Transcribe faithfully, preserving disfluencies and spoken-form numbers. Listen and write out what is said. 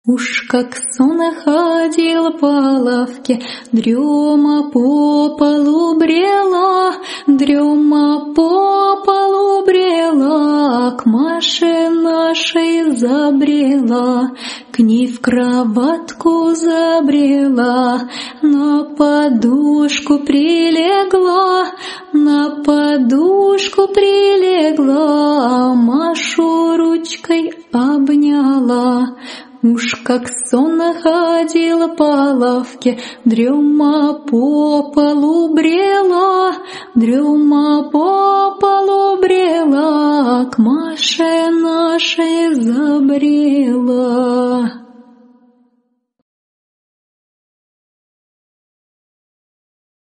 Уж как сон ходил по лавке, дрема по полу брела, дрема по полу брела, к Маше нашей забрела, к ней в кроватку забрела, на подушку прилегла, на подушку прилегла, Машу ручкой обняла. Уж как сон ходила по лавке, дрема по полу брела, дрема по полу брела, к Маше нашей забрела.